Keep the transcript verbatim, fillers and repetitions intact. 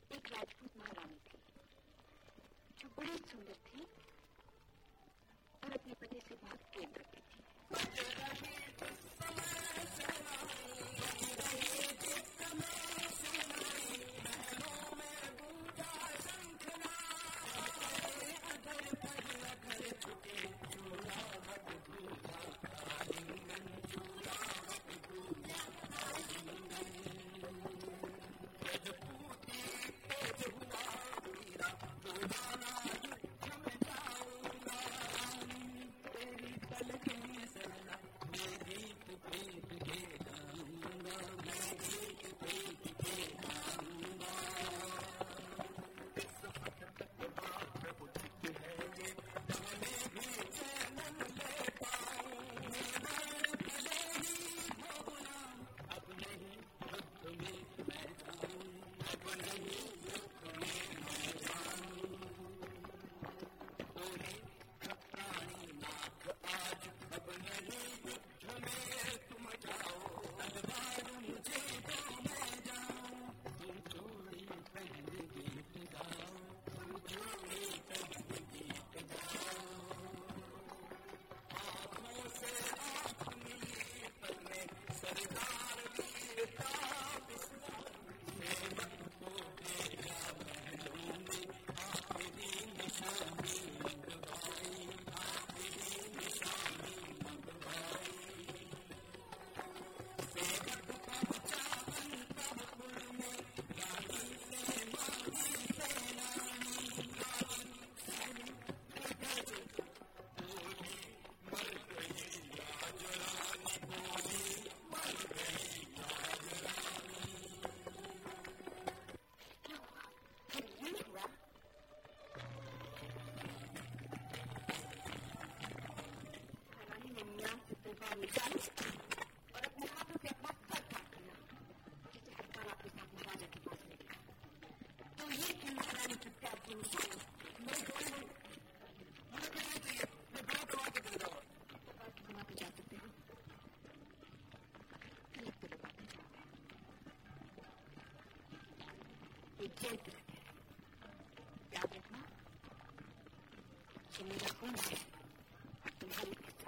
एक राजपूत महारानी थी जो बड़ी सुंदर थी और अपने पति से बहुत प्रेम करती थी। और अपने हाथों से अपना सर काट लिया, जिसे हड़ताल आपके साथ महाराजा के पास ले गया। तो ये क्यों महारानी चुपचाप क्यों सोई? मैं कोई नहीं, मुझे कुछ नहीं चाहिए, मैं बात कमा के चले जाऊँ। बात कमा के जा सकते हो, एक तो बातें जाओ, एक जेल पे रखे, याद रखना, ये मेरा खून है और तुम्हारी